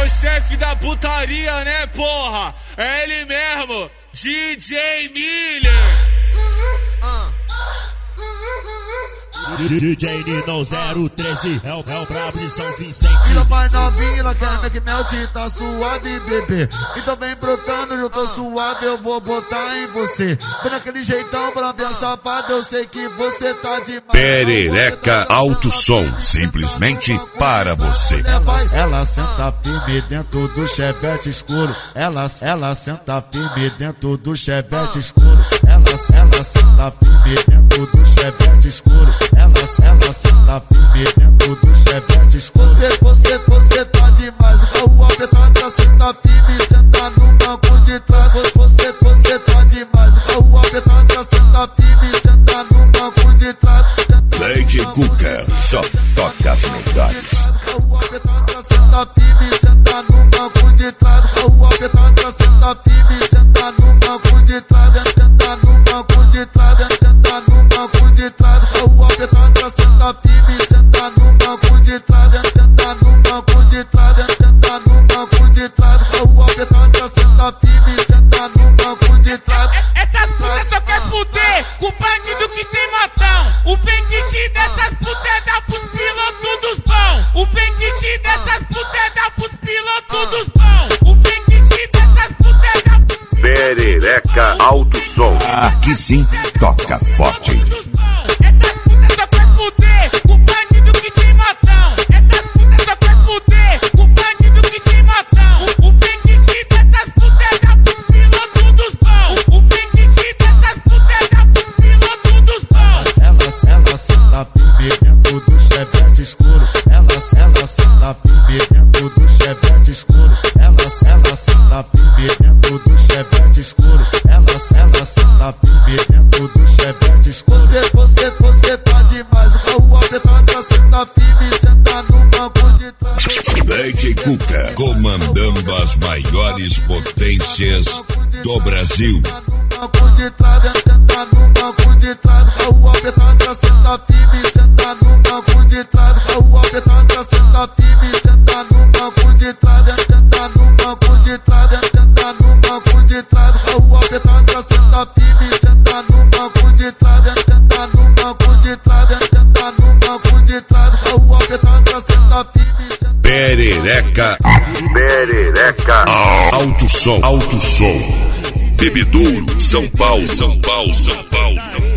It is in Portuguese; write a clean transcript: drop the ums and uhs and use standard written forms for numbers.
chefe da putaria, né, porra? É ele mesmo, DJ Miller. DJ Nino 013 é o brabo de São Vicente. Ela vai novinha, ela quer make melt, tá suave, bebê. Então vem brotando, eu tô suave, eu vou botar em você. Vem naquele jeitão pra ver safado, eu sei que você tá demais. Perereca Alto Som, simplesmente para você. Ela senta firme dentro do chevette escuro. Ela senta firme dentro do chevette escuro. Ela senta firme dentro do chevette escuro. Ela senta firme dentro do chevette escuro. Você tá demais, o apertada senta firme, senta no banco de trás. Você tá demais, o apertada senta firme, senta no banco de trás. Lady Cooker, só toca as melhores. O apertada senta firme, senta no banco de trás. O apertada senta firme, senta no banco de trás. Senta no banco de trás, senta no banco de trás. O apertada senta firme, senta no banco de trás. Senta no banco de trás, senta no banco de trás. O apertada senta firme, senta no banco de trás. Essas putas só quer fuder com o bandido que tem matão. O fetiche dessas putas é dar pros pilotos dos bons. O fetiche dessas putas é dar pros pilotos dos bons. O fetiche dessas putas é dar pros pilotos. Perereca Alto Som, aqui sim toca forte. Essas putas só quer fuder com o bandido que tem matão. Essas putas só quer fuder com o bandido que tem matão. O fetiche dessas putas é dar pros pilotos dos bons. O fetiche dessas putas é dar pros pilotos dos bons. Ela senta firme dentro do chevette escuro. Ela senta firme dentro do chevette escuro. Ela senta firme dentro do chevette escuro. Ela senta firme dentro do chevette escuro. Você tá demais, o apertada senta firme, senta no banco de trás. Lady Cooker, comandando as maiores potências do Brasil. Banco de trás, senta no banco de trás. O apertada senta firme, senta no banco de trás. O apertada senta firme, senta no banco de trás. Senta no banco de trás, senta no banco de trás. O apertada senta firme, senta no banco de trás. Senta no banco de trás, senta no banco de trás. O apertada senta firme, senta. Perereca Alto Som, Bebedouro, São Paulo.